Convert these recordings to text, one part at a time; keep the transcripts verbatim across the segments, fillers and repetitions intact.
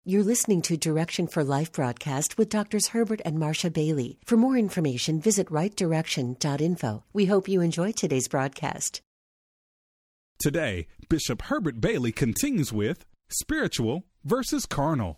You're listening to Direction for Life broadcast with Doctors Herbert and Marcia Bailey. For more information, visit right direction dot info. We hope you enjoy today's broadcast. Today, Bishop Herbert Bailey continues with spiritual versus carnal.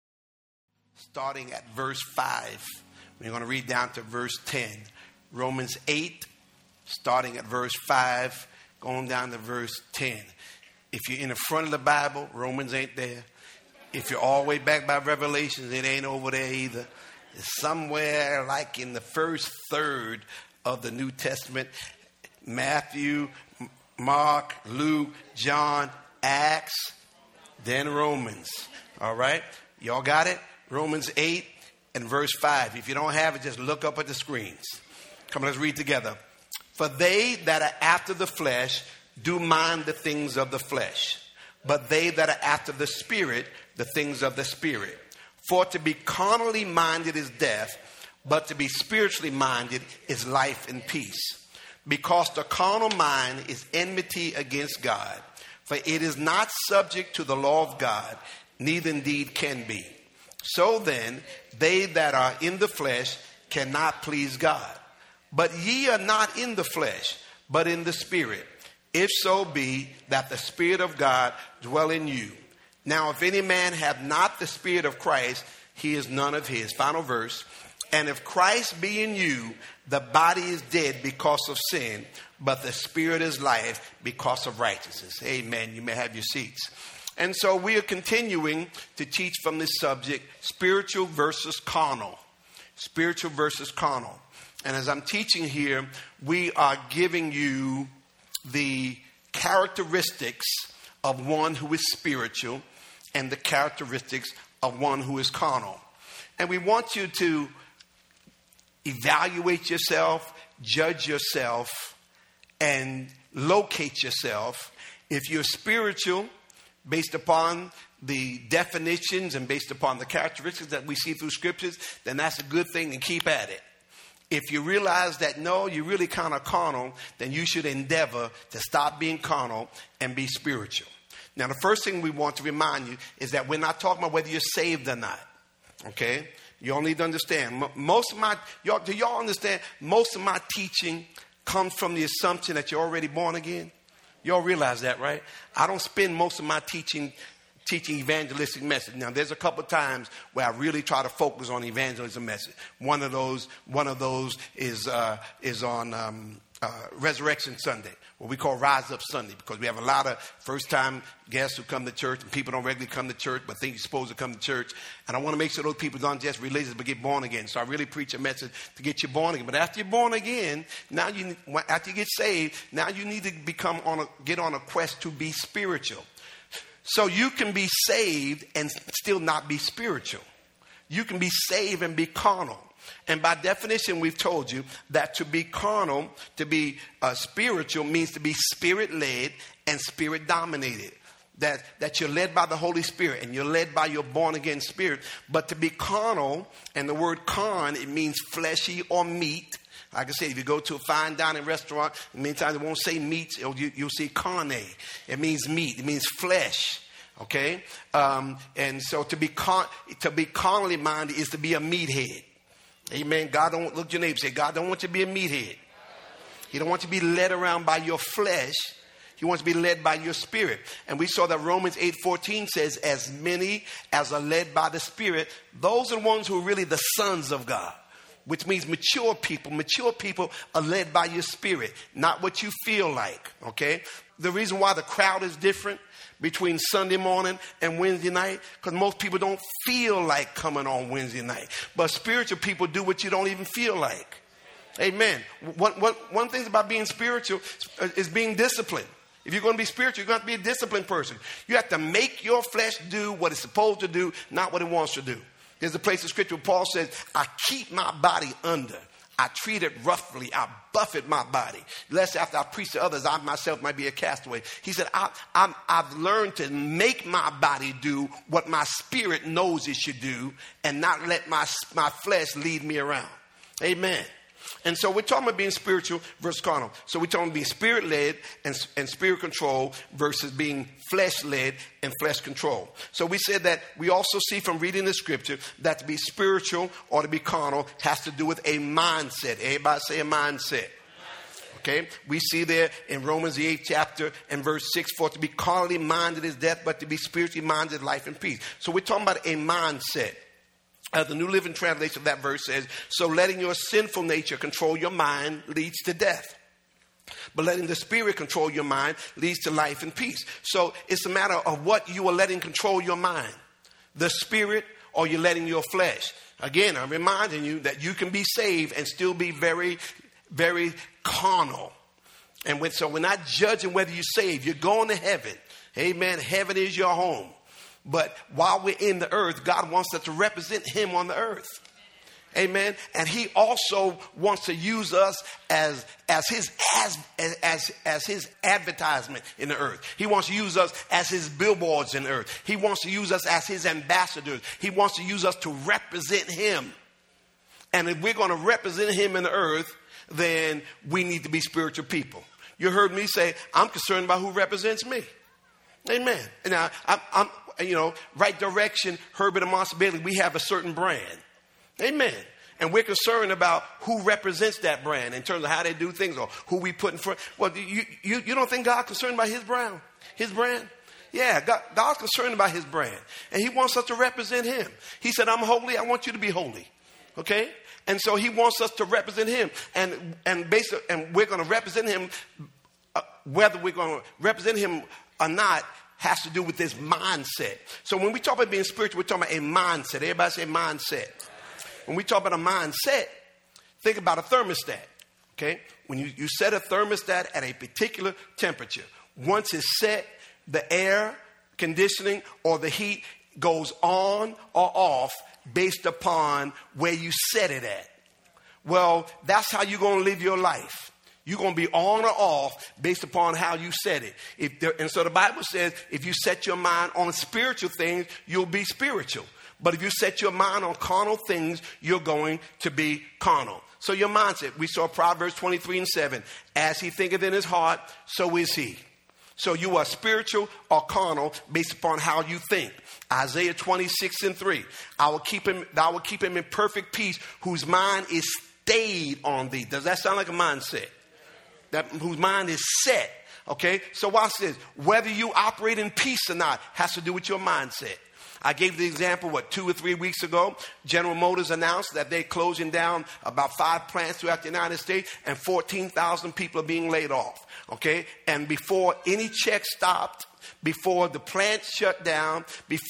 Starting at verse five, we're going to read down to verse ten. Romans eight, starting at verse five, going down to verse ten. If you're in the front of the Bible, Romans ain't there. If you're all the way back by Revelations, it ain't over there either. It's somewhere like in the first third of the New Testament. Matthew, Mark, Luke, John, Acts, then Romans. All right? Y'all got it? Romans eight and verse five. If you don't have it, just look up at the screens. Come on, let's read together. For they that are after the flesh do mind the things of the flesh, but they that are after the Spirit, the things of the Spirit. For to be carnally minded is death, but to be spiritually minded is life and peace. Because the carnal mind is enmity against God, for it is not subject to the law of God, neither indeed can be. So then, they that are in the flesh cannot please God. But ye are not in the flesh, but in the Spirit, if so be that the Spirit of God dwell in you. Now, if any man have not the Spirit of Christ, he is none of his. Final verse. And if Christ be in you, the body is dead because of sin, but the Spirit is life because of righteousness. Amen. You may have your seats. And so we are continuing to teach from this subject, spiritual versus carnal. Spiritual versus carnal. And as I'm teaching here, we are giving you the characteristics of one who is spiritual and the characteristics of one who is carnal. And we want you to evaluate yourself, judge yourself, and locate yourself. If you're spiritual, based upon the definitions and based upon the characteristics that we see through scriptures, then that's a good thing and keep at it. If you realize that, no, you're really kind of carnal, then you should endeavor to stop being carnal and be spiritual. Now, the first thing we want to remind you is that we're not talking about whether you're saved or not. Okay? You all need to understand. Most of my, y'all, do y'all understand? Most of my teaching comes from the assumption that you're already born again. Y'all realize that, right? I don't spend most of my teaching teaching evangelistic message. Now, there's a couple of times where I really try to focus on evangelism message. One of those, one of those is uh, is on um, uh, Resurrection Sunday, what we call Rise Up Sunday, because we have a lot of first-time guests who come to church, and people don't regularly come to church, but think you're supposed to come to church. And I want to make sure those people don't just religious, but get born again. So I really preach a message to get you born again. But after you're born again, now you after you get saved, now you need to become on a get on a quest to be spiritual. So you can be saved and still not be spiritual. You can be saved and be carnal. And by definition, we've told you that to be carnal, to be uh, spiritual, means to be spirit-led and spirit-dominated. That, that you're led by the Holy Spirit and you're led by your born-again spirit. But to be carnal, and the word carn, it means fleshy or meat. Like I said, if you go to a fine dining restaurant, many times it won't say meat, you, you'll see carne. It means meat. It means flesh. Okay? Um, and so to be car- to be carnally minded is to be a meathead. Amen. God don't look at your neighbor and say, God don't want you to be a meathead. He don't want you to be led around by your flesh. He wants to be led by your spirit. And we saw that Romans eight fourteen says, as many as are led by the Spirit, those are the ones who are really the sons of God. Which means mature people. Mature people are led by your spirit, not what you feel like, okay? The reason why the crowd is different between Sunday morning and Wednesday night, because most people don't feel like coming on Wednesday night. But spiritual people do what you don't even feel like. Amen. One, one, one thing about being spiritual is being disciplined. If you're going to be spiritual, you're going to have to be a disciplined person. You have to make your flesh do what it's supposed to do, not what it wants to do. There's a place in Scripture where Paul says, I keep my body under. I treat it roughly. I buffet my body. Lest after I preach to others, I myself might be a castaway. He said, I, I'm, I've learned to make my body do what my spirit knows it should do and not let my, my flesh lead me around. Amen. And so we're talking about being spiritual versus carnal. So we're talking about being spirit-led and, and spirit control versus being flesh-led and flesh control. So we said that we also see from reading the scripture that to be spiritual or to be carnal has to do with a mindset. Everybody say a mindset. Okay, we see there in Romans the eighth chapter and verse six, for to be carnally minded is death, but to be spiritually minded life and peace. So we're talking about a mindset. Uh, the New Living Translation of that verse says, so letting your sinful nature control your mind leads to death. But letting the spirit control your mind leads to life and peace. So it's a matter of what you are letting control your mind. The spirit or you're letting your flesh. Again, I'm reminding you that you can be saved and still be very, very carnal. And when, so we're not judging whether you're saved. You're going to heaven. Amen. Heaven is your home. But while we're in the earth, God wants us to represent him on the earth. Amen. And he also wants to use us as, as his, as, as, as his advertisement in the earth. He wants to use us as his billboards in the earth. He wants to use us as his ambassadors. He wants to use us to represent him. And if we're going to represent him in the earth, then we need to be spiritual people. You heard me say, I'm concerned about who represents me. Amen. Now, I'm, I'm you know, Right Direction, Herbert and Marcia Bailey, we have a certain brand. Amen. And we're concerned about who represents that brand in terms of how they do things or who we put in front. Well, you, you, you don't think God's concerned about his brand? His brand? Yeah, God, God's concerned about his brand. And he wants us to represent him. He said, I'm holy. I want you to be holy. Okay? And so he wants us to represent him. And, and, basically, and we're going to represent him, uh, whether we're going to represent him or not, has to do with this mindset. So when we talk about being spiritual, we're talking about a mindset. Everybody say mindset. When we talk about a mindset, think about a thermostat. Okay? When you, you set a thermostat at a particular temperature, once it's set, the air conditioning or the heat goes on or off based upon where you set it at. Well, that's how you're going to live your life. You're going to be on or off based upon how you set it. If there, and so the Bible says if you set your mind on spiritual things, you'll be spiritual. But if you set your mind on carnal things, you're going to be carnal. So your mindset, we saw Proverbs twenty-three and seven. As he thinketh in his heart, so is he. So you are spiritual or carnal based upon how you think. Isaiah twenty-six and three. I will keep him, thou will keep him in perfect peace, whose mind is stayed on thee. Does that sound like a mindset? That whose mind is set. Okay, so watch this. Whether you operate in peace or not has to do with your mindset. I gave the example, what, two or three weeks ago, General Motors announced that they're closing down about five plants throughout the United States and fourteen thousand people are being laid off. Okay, and before any check stopped, before the plant shut down,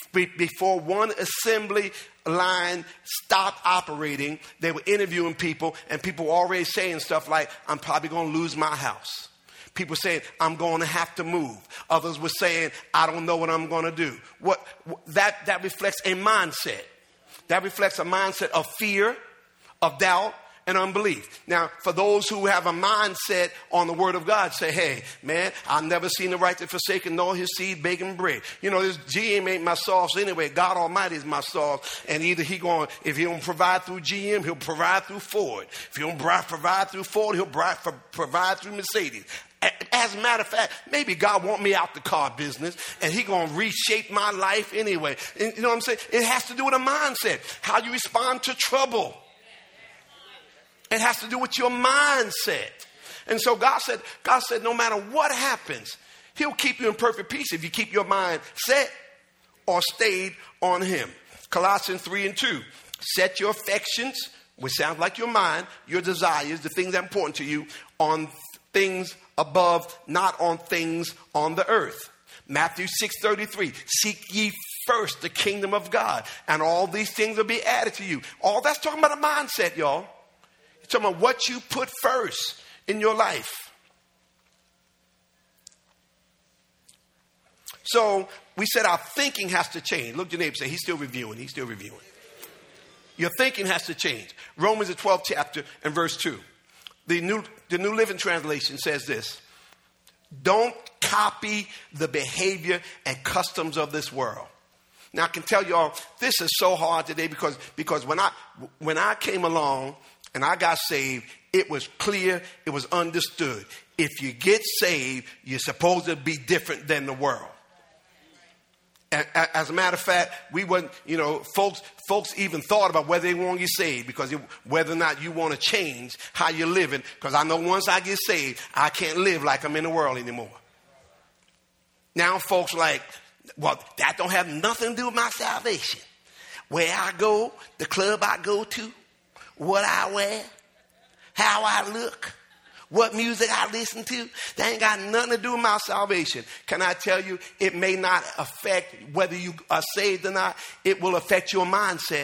before one assembly line stopped operating, they were interviewing people and people were already saying stuff like, I'm probably going to lose my house. People saying, I'm going to have to move. Others were saying, I don't know what I'm going to do. What that, that reflects a mindset. That reflects a mindset of fear, of doubt, and unbelief. Now, for those who have a mindset on the word of God, say, hey, man, I've never seen the righteous forsaken, nor his seed baking bread. You know, this G M ain't my sauce anyway. God Almighty is my sauce. And either he going, if he don't provide through G M, he'll provide through Ford. If he don't provide through Ford, he'll provide through Mercedes. As a matter of fact, maybe God want me out the car business and he going to reshape my life anyway. And you know what I'm saying? It has to do with a mindset. How you respond to trouble. It has to do with your mindset. And so God said, God said, no matter what happens, he'll keep you in perfect peace if you keep your mind set or stayed on him. Colossians three and two, set your affections, which sounds like your mind, your desires, the things that are important to you, on things above, not on things on the earth. Matthew six thirty-three, seek ye first the kingdom of God, and all these things will be added to you. All that's talking about a mindset, y'all. It's talking about what you put first in your life. So we said our thinking has to change. Look at your neighbor and say, he's still reviewing, he's still reviewing. Your thinking has to change. Romans the twelfth chapter and verse two. The New, the New Living Translation says this. Don't copy the behavior and customs of this world. Now I can tell y'all, this is so hard today because, because when I when I came along, and I got saved, it was clear, it was understood. If you get saved, you're supposed to be different than the world. As a matter of fact, we wouldn't, you know, folks, folks even thought about whether they want you saved, because it, whether or not you want to change how you're living. Because I know once I get saved, I can't live like I'm in the world anymore. Now folks like, well, that don't have nothing to do with my salvation. Where I go, the club I go to, what I wear, how I look, what music I listen to, that ain't got nothing to do with my salvation. Can I tell you, it may not affect whether you are saved or not. It will affect your mindset.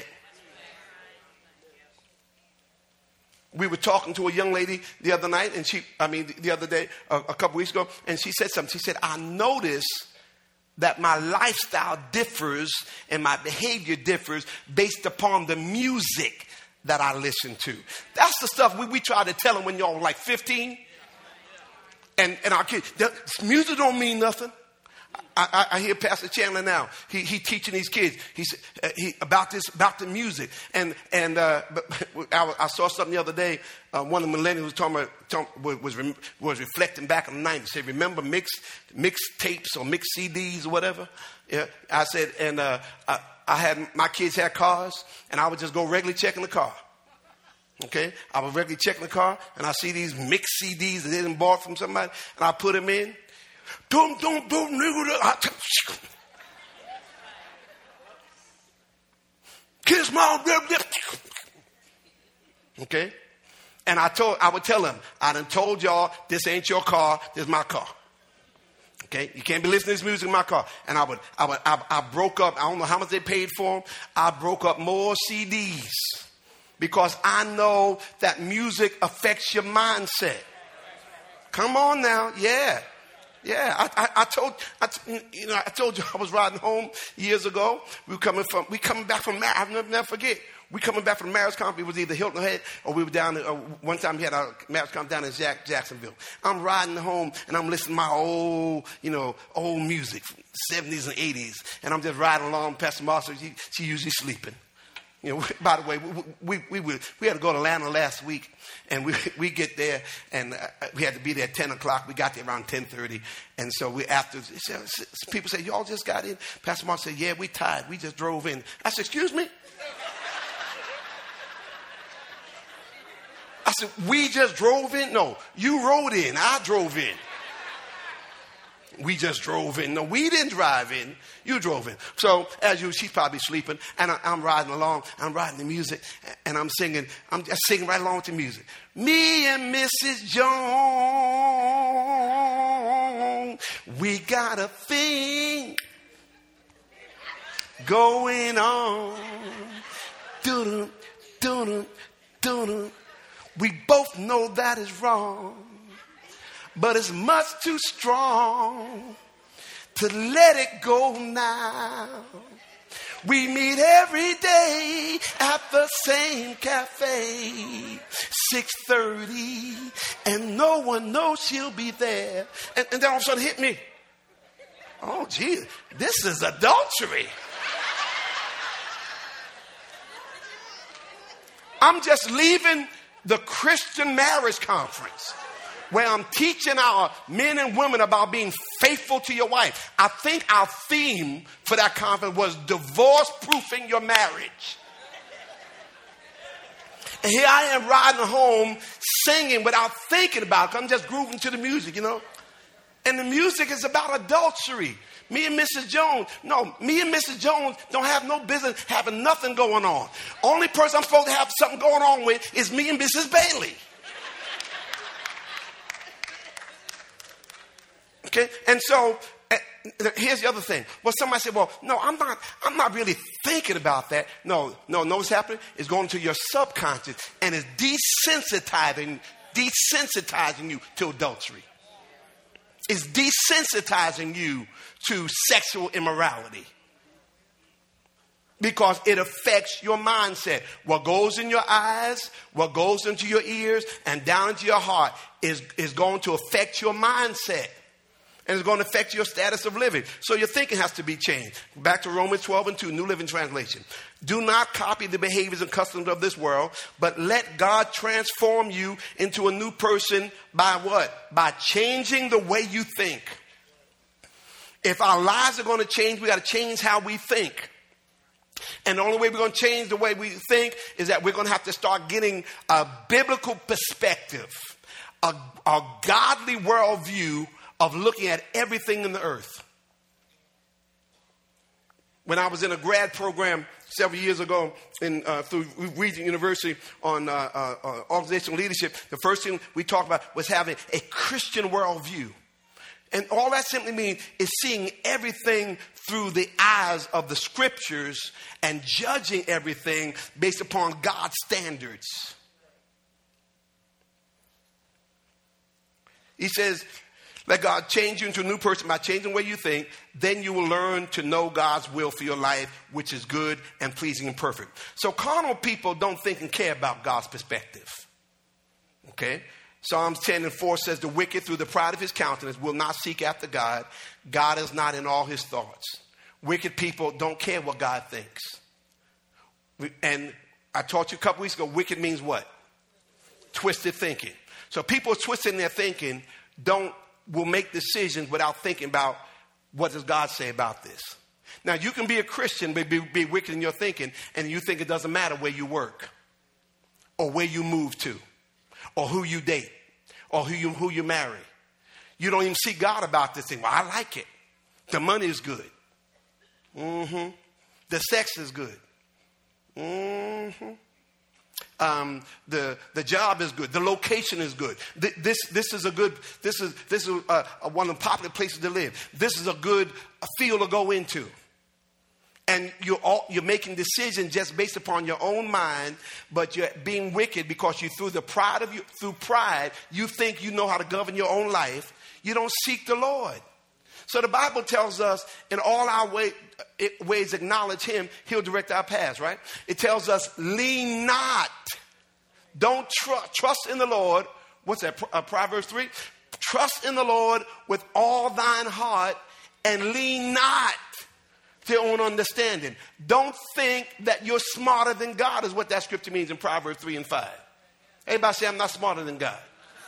We were talking to a young lady the other night, and she, I mean, the other day, a, a couple weeks ago, and she said something. She said, I notice that my lifestyle differs and my behavior differs based upon the music that I listen to. That's the stuff we, we try to tell them when y'all were like fifteen. And, and our kids, music don't mean nothing. I, I, I hear Pastor Chandler now. He he teaching these kids. He's uh, he about this about the music. And and uh, but I, I saw something the other day. Uh, one of the millennials was talking about talking, was was, was reflecting back in the nineties. Said, remember mix mix tapes or mix C Ds or whatever. Yeah, I said, and uh, I, I had my kids had cars, and I would just go regularly checking the car. Okay, I would regularly check the car, and I see these mixed C Ds that they didn't bought from somebody, and I put them in. Don't, don't, don't, nigga. Kiss my lip. Okay, and I told, I would tell them, I done told y'all, this ain't your car, this is my car. Okay, you can't be listening to this music in my car. And I would, I would, I, I broke up. I don't know how much they paid for them. I broke up more C Ds. Because I know that music affects your mindset. Come on now. Yeah. Yeah. I, I, I told, I, you know, I told you I was riding home years ago. We were coming from, we coming back from, I'll never, never forget. We coming back from the marriage conference. It was either Hilton Head or we were down, uh, one time we had our marriage conference down in Jack, Jacksonville. I'm riding home and I'm listening to my old, you know, old music from the seventies and eighties. And I'm just riding along. Pastor Marcia, she, she usually sleeping. You know, by the way, we, we, we, we, we had to go to Atlanta last week, and we, we get there, and uh, we had to be there at ten o'clock. We got there around ten thirty, and so we after, people say, y'all just got in? Pastor Mark said, yeah, we tired. We just drove in. I said, excuse me? I said, we just drove in? No, you rode in. I drove in. We just drove in. No, we didn't drive in. You drove in. So as you, she's probably sleeping, and I, I'm riding along. I'm riding the music, and I'm singing. I'm just singing right along with the music. Me and Missus Jones, we got a thing going on. Doo-doo, doo-doo, doo-doo. We both know that is wrong. But it's much too strong to let it go now. We meet every day at the same cafe, six thirty, and no one knows she'll be there. And, and then all of a sudden hit me. Oh, gee, this is adultery. I'm just leaving the Christian marriage conference, where I'm teaching our men and women about being faithful to your wife. I think our theme for that conference was divorce-proofing your marriage. And here I am riding home singing without thinking about it. I'm just grooving to the music, you know. And the music is about adultery. Me and Missus Jones, no, me and Missus Jones don't have no business having nothing going on. Only person I'm supposed to have something going on with is me and Missus Bailey. Okay, and so uh, here's the other thing. Well, somebody said, well, no, I'm not, I'm not really thinking about that. No, no, know what's happening? It's going to your subconscious, and it's desensitizing, desensitizing you to adultery. It's desensitizing you to sexual immorality. Because it affects your mindset. What goes in your eyes, what goes into your ears, and down into your heart is, is going to affect your mindset. And it's going to affect your status of living. So your thinking has to be changed. Back to Romans twelve and two, New Living Translation. Do not copy the behaviors and customs of this world, but let God transform you into a new person by what? By changing the way you think. If our lives are going to change, we got to change how we think. And the only way we're going to change the way we think is that we're going to have to start getting a biblical perspective, a, a godly worldview of looking at everything in the earth. When I was in a grad program several years ago in, uh, through Regent University on uh, uh, uh, organizational leadership, the first thing we talked about was having a Christian worldview. And all that simply means is seeing everything through the eyes of the scriptures and judging everything based upon God's standards. He says, let God change you into a new person by changing the way you think. Then you will learn to know God's will for your life, which is good and pleasing and perfect. So carnal people don't think and care about God's perspective. Okay? Psalms ten and four says, the wicked through the pride of his countenance will not seek after God. God is not in all his thoughts. Wicked people don't care what God thinks. And I taught you a couple weeks ago, wicked means what? Twisted thinking. So people twisting their thinking don't will make decisions without thinking about what does God say about this. Now, you can be a Christian, but be, be wicked in your thinking, and you think it doesn't matter where you work or where you move to or who you date or who you, who you marry. You don't even see God about this thing. Well, I like it. The money is good. Mm-hmm. The sex is good. Mm-hmm. Um, the the job is good. The location is good. Th- this this is a good. This is this is a, a, one of the popular places to live. This is a good field to go into. And you're all, you're making decisions just based upon your own mind, but you're being wicked because you through the pride of you through pride you think you know how to govern your own life. You don't seek the Lord. So the Bible tells us in all our way, ways acknowledge him, he'll direct our paths, right? It tells us lean not. Don't tr- trust in the Lord. What's that? Uh, Proverbs three. Trust in the Lord with all thine heart and lean not to your own understanding. Don't think that you're smarter than God is what that scripture means in Proverbs three and five. Everybody say, I'm not smarter than God.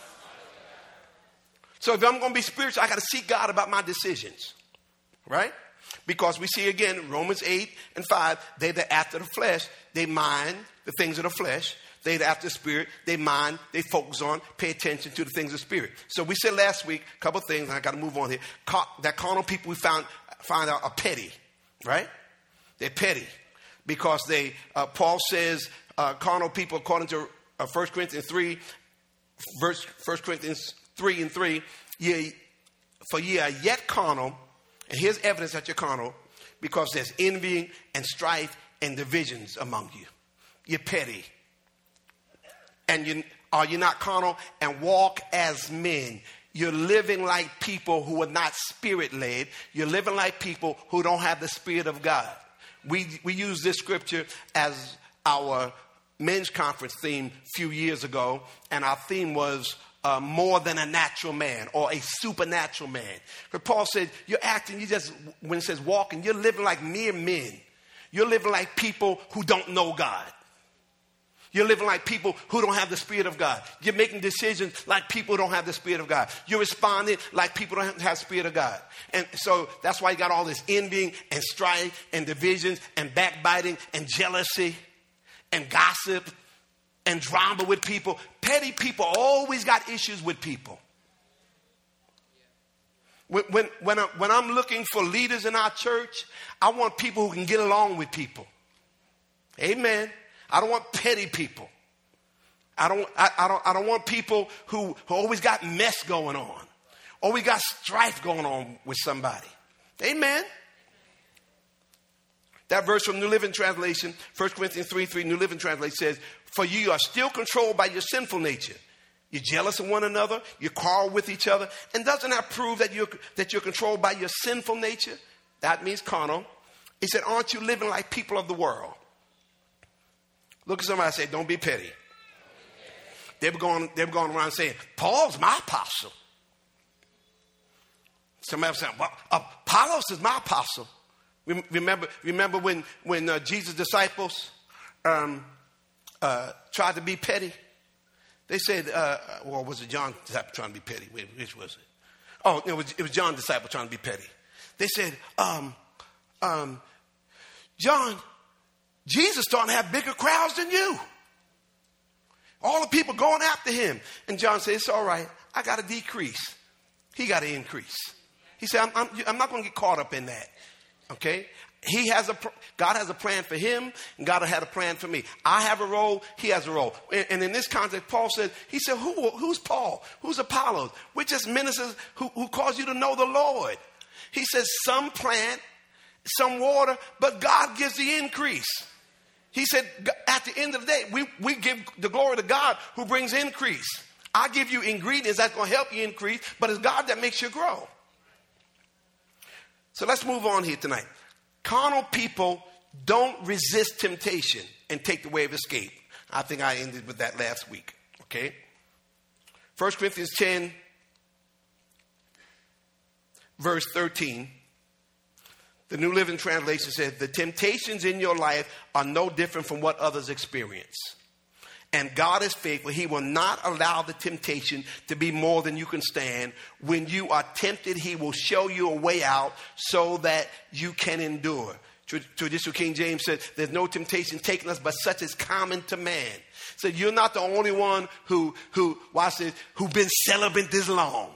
So if I'm going to be spiritual, I got to seek God about my decisions, right? Because we see again, Romans eight and five, they that after the flesh, they mind the things of the flesh. They that after the spirit, they mind, they focus on, pay attention to the things of the spirit. So we said last week, a couple of things, and I got to move on here. That carnal people we found, find out are petty, right? They're petty because they, uh, Paul says, uh, carnal people, according to uh, First Corinthians three, verse, First Corinthians three and three, ye, for ye are yet carnal, and here's evidence that you're carnal, because there's envying and strife and divisions among you. You're petty. And you are you not carnal and walk as men? You're living like people who are not spirit-led. You're living like people who don't have the Spirit of God. We we use this scripture as our men's conference theme a few years ago, and our theme was Uh, more than a natural man or a supernatural man. But Paul said, you're acting, you just, when it says walking, you're living like mere men. You're living like people who don't know God. You're living like people who don't have the Spirit of God. You're making decisions like people who don't have the Spirit of God. You're responding like people who don't have the Spirit of God. And so that's why you got all this envying and strife and divisions and backbiting and jealousy and gossip and drama with people. Petty people always got issues with people. When, when, when, I, when I'm looking for leaders in our church, I want people who can get along with people. Amen. I don't want petty people. I don't, I, I don't, I don't want people who, who always got mess going on. Always got strife going on with somebody. Amen. That verse from New Living Translation, First Corinthians three three, New Living Translation says, for you are still controlled by your sinful nature. You're jealous of one another. You quarrel with each other. And doesn't that prove that you're, that you're controlled by your sinful nature? That means carnal. He said, aren't you living like people of the world? Look at somebody and say, don't be petty. They were going, they were going around saying, Paul's my apostle. Somebody was saying, well, Apollos is my apostle. Remember, remember when, when uh, Jesus' disciples um, uh, tried to be petty? They said, uh, well, was it John's disciple trying to be petty? Which was it? Oh, it was, it was John's disciple trying to be petty. They said, um, um, John, Jesus starting to have bigger crowds than you. All the people going after him. And John said, it's all right. I got to decrease. He got to increase. He said, I'm, I'm, I'm not going to get caught up in that. Okay? He has a, God has a plan for him, and God had a plan for me. I have a role, he has a role. And, and in this context, Paul said, he said, Who, who's Paul? Who's Apollos? We're just ministers who, who cause you to know the Lord. He says, some plant, some water, but God gives the increase. He said, at the end of the day, we, we give the glory to God who brings increase. I give you ingredients that's going to help you increase, but it's God that makes you grow. So let's move on here tonight. Carnal people don't resist temptation and take the way of escape. I think I ended with that last week. Okay? First Corinthians ten, verse thirteen. The New Living Translation says, the temptations in your life are no different from what others experience. And God is faithful. He will not allow the temptation to be more than you can stand. When you are tempted, he will show you a way out so that you can endure. Traditional King James said, there's no temptation taking us but such as common to man. So you're not the only one who, who watch this, who've been celibate this long.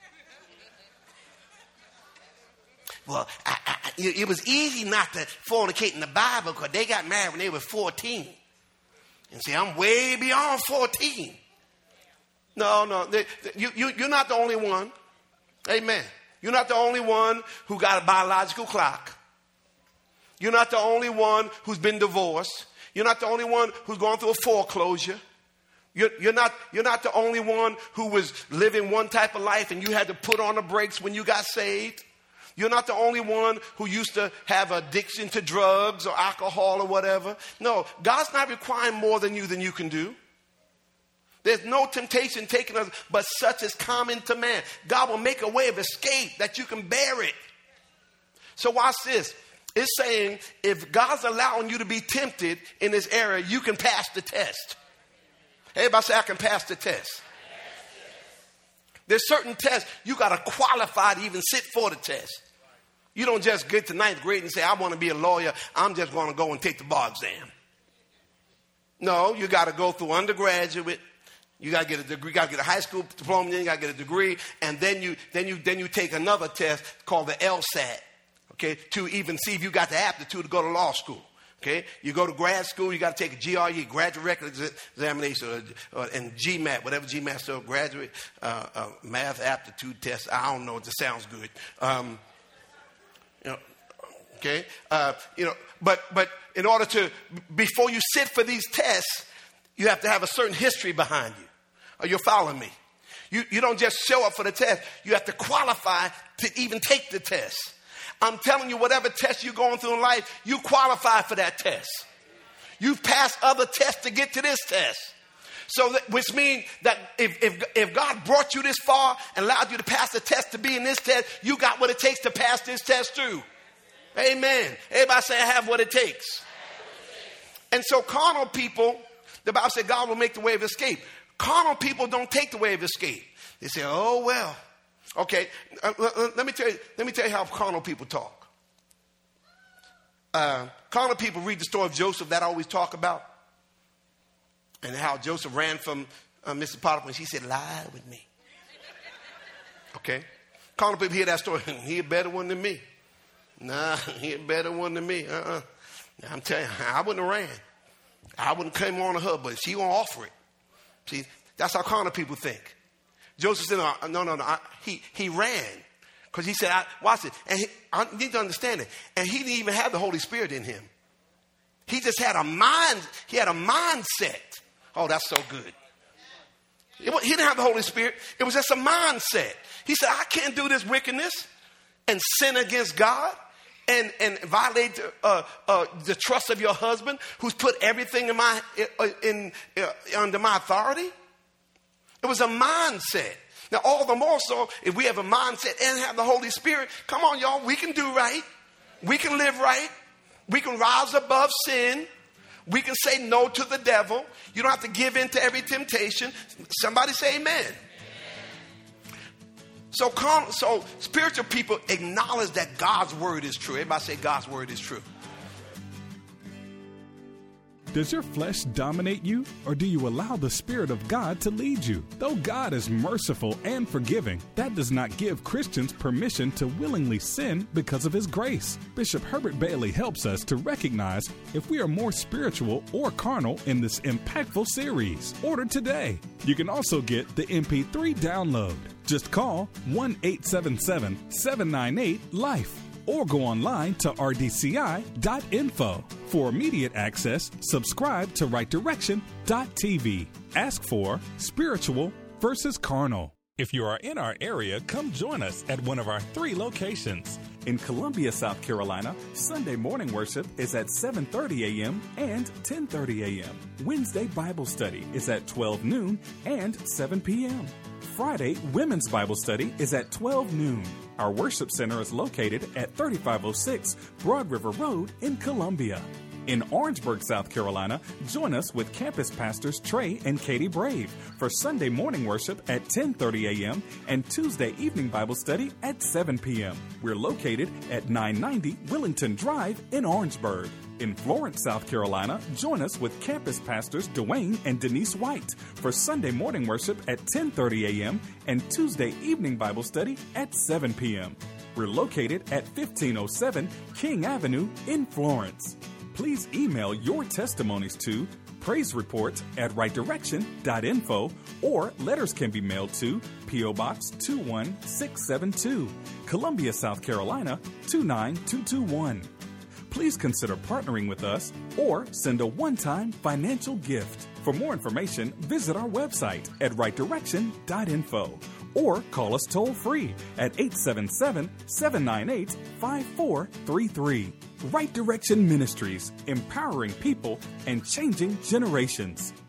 Well, I, I, it was easy not to fornicate in the Bible because they got married when they were fourteen. And see, I'm way beyond fourteen. No, no, they, you, you, you're not the only one. Amen. You're not the only one who got a biological clock. You're not the only one who's been divorced. You're not the only one who's gone through a foreclosure. You're, you're not, you're not the only one who was living one type of life and you had to put on the brakes when you got saved. You're not the only one who used to have addiction to drugs or alcohol or whatever. No, God's not requiring more than you than you can do. There's no temptation taking us but such as common to man. God will make a way of escape that you can bear it. So watch this. It's saying if God's allowing you to be tempted in this area, you can pass the test. Everybody say, I can pass the test. There's certain tests you got to qualify to even sit for the test. You don't just get to ninth grade and say, I want to be a lawyer. I'm just going to go and take the bar exam. No, you got to go through undergraduate. You got to get a degree. You got to get a high school diploma. Then you got to get a degree, and then you then you then you take another test called the LSAT. Okay, to even see if you got the aptitude to go to law school. Okay, you go to grad school, you got to take a G R E, graduate record examination, or, or, and GMAT, whatever GMAT stands, graduate uh, uh, math aptitude test. I don't know. It just sounds good. Um, you know, okay, uh, you know, but but in order to before you sit for these tests, you have to have a certain history behind you. Are you following me? You you don't just show up for the test. You have to qualify to even take the test. I'm telling you, whatever test you're going through in life, you qualify for that test. You've passed other tests to get to this test. So, that, which means that if, if, if God brought you this far and allowed you to pass the test to be in this test, you got what it takes to pass this test too. Amen. Everybody say, I have what it takes. And so carnal people, the Bible said God will make the way of escape. Carnal people don't take the way of escape. They say, oh, well. Okay, uh, let me tell you. Let me tell you how carnal people talk. Uh, carnal people read the story of Joseph that I always talk about, and how Joseph ran from uh, Mister Potiphar. She said, "Lie with me." Okay, carnal people hear that story. He a better one than me. Nah, he a better one than me. Uh-uh. I'm telling you, I wouldn't have ran. I wouldn't come on to her, but she won't offer it. See, that's how carnal people think. Joseph said, no, no, no, no. I, he, he ran because he said, I, watch it. And he, I need to understand it. And he didn't even have the Holy Spirit in him. He just had a mind. He had a mindset. Oh, that's so good. It, he didn't have the Holy Spirit. It was just a mindset. He said, I can't do this wickedness and sin against God and, and violate uh, uh, the trust of your husband who's put everything in my, in, in, uh, under my authority. It was a mindset. Now, all the more so, if we have a mindset and have the Holy Spirit, come on, y'all, we can do right. We can live right. We can rise above sin. We can say no to the devil. You don't have to give in to every temptation. Somebody say amen. Amen. So, so spiritual people acknowledge that God's word is true. Everybody say God's word is true. Does your flesh dominate you, or do you allow the Spirit of God to lead you? Though God is merciful and forgiving, that does not give Christians permission to willingly sin because of His grace. Bishop Herbert Bailey helps us to recognize if we are more spiritual or carnal in this impactful series. Order today. You can also get the M P three download. Just call one eight seven seven, seven nine eight, LIFE. Or go online to r d c i dot info. For immediate access, subscribe to right direction dot t v. Ask for Spiritual versus Carnal. If you are in our area, come join us at one of our three locations. In Columbia, South Carolina, Sunday morning worship is at seven thirty a.m. and ten thirty a.m. Wednesday Bible study is at twelve noon and seven p.m. Friday Women's Bible study is at twelve noon. Our worship center is located at thirty-five oh six Broad River Road in Columbia. In Orangeburg, South Carolina, join us with campus pastors Trey and Katie Brave for Sunday morning worship at ten thirty a.m. and Tuesday evening Bible study at seven p.m. We're located at nine ninety Willington Drive in Orangeburg. In Florence, South Carolina, join us with campus pastors Dwayne and Denise White for Sunday morning worship at ten thirty a.m. and Tuesday evening Bible study at seven p.m. We're located at fifteen oh seven King Avenue in Florence. Please email your testimonies to praise report at right direction dot info, or letters can be mailed to P O. Box two one six seven two, Columbia, South Carolina two nine two two one. Please consider partnering with us or send a one-time financial gift. For more information, visit our website at right direction dot info or call us toll-free at eight seven seven, seven nine eight, five four three three. Right Direction Ministries, empowering people and changing generations.